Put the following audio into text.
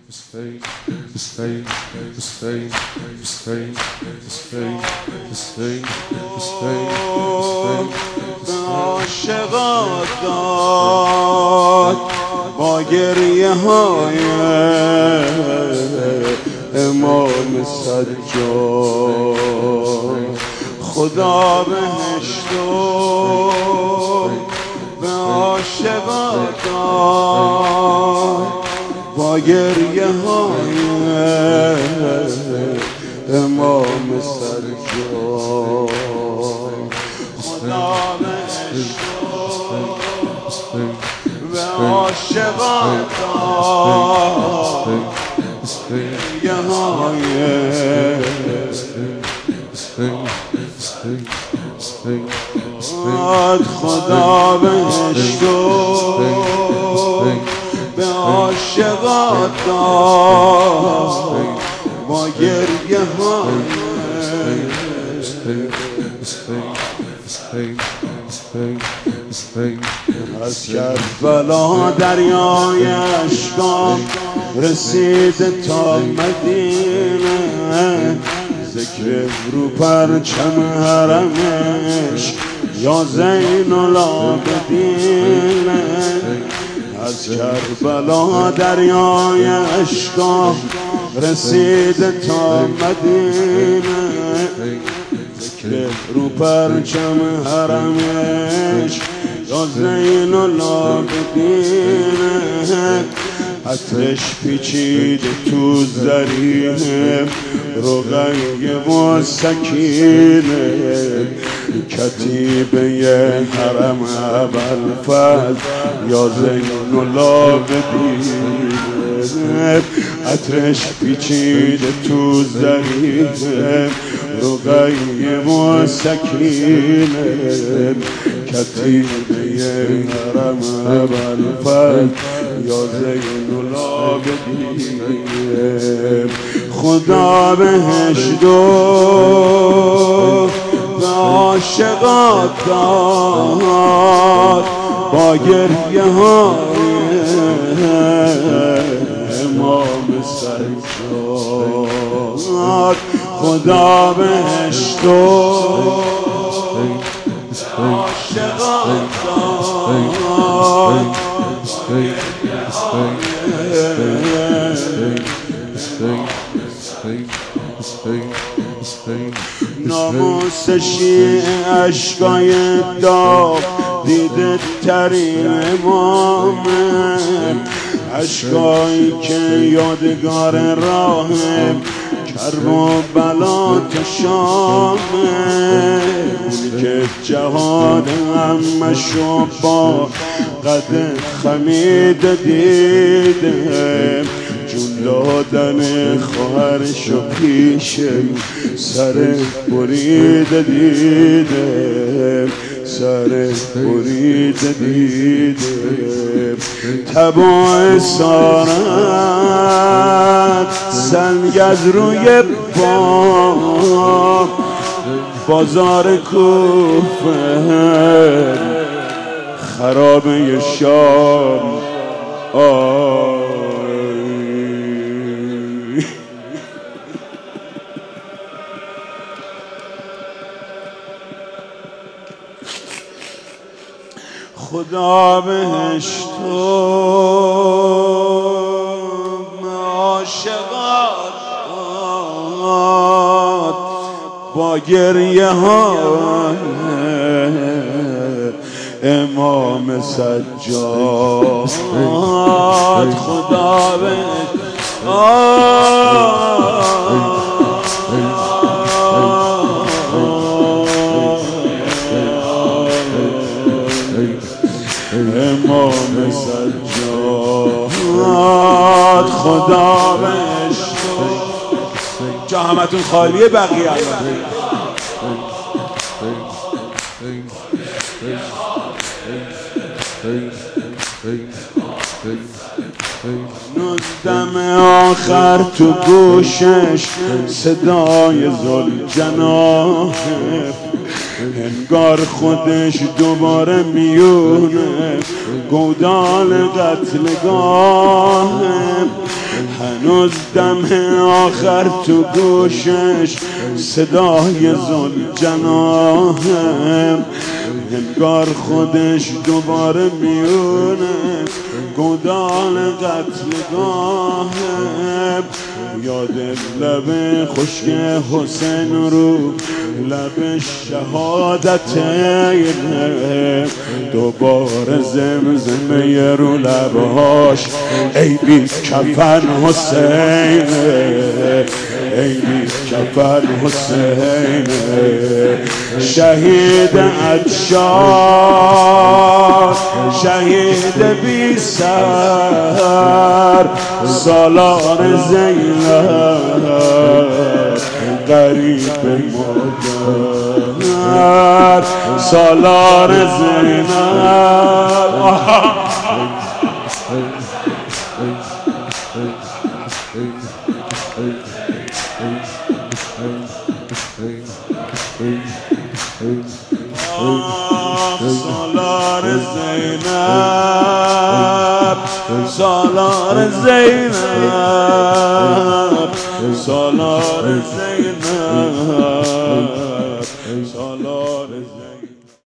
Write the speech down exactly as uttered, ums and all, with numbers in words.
عاشقات داد با گریه های امام سجاد. خدا بهشتو به عاشقات داد با گریه های امام سجاد. خدا بهشتو به عاشقات داد گریه های خدا بهشتو به عاشقات داد با گریه های از کربلا دریای اشکام رسید تا مدینه. ذکر رو پرچم حرمش یا زین العابدین. از کربلا دریای اشکام رسید تا مدینه. ذکر رو پرچم حرمش یا زین العابدین. عطرش پیچید تو زرینه رقیه و سکینه. کتیبه حرم ابوالفضل یا زین العابدین. عطرش پیچید تو زرینه رقیه و سکینه. کتیبه حرم ابوالفضل یا زین العابدین. خدا بهشتو به عاشقات داد با گریه های امام سجاد. خدا بهشتو عاشقات داد ناموس شیعه اشکای داغ دیده ترین امامه. اشکایی که یادگار راه کرب و بلا تا شامه. که جهاد همشو با قد خمید دیده. جون دادن خواهرشو پیش سر بریده دیده. سر بریده دیده. تبا اسارت سنگ از روی بام بازار کوفه خرابه شام. آی خدا بهشتو عاشقات داد با گریه های امام سجاد. خدا بهشتو امام سجاد. خدا بهشتو جا همتون خالیه بقیه دم آخر تو گوشش صدای ذوالجلال. انگار خودش دوباره میونه گودال قتلگاه. هنوز دم آخر تو گوشش صدای ذوالجناحم، انگار خودش دوباره میونه گودال قتلگاهم. یاد لب خشک حسین رو لب شهادتینه، دوباره زمزمه رو لبهاش ای بی کفن حسینه، ای بی کفن حسینه. شهید عطشان، شهید بی سر، سالار زینب غریب مادر، سالار زینب. سالار زینب، سالار زینب، سالار زینب، سالار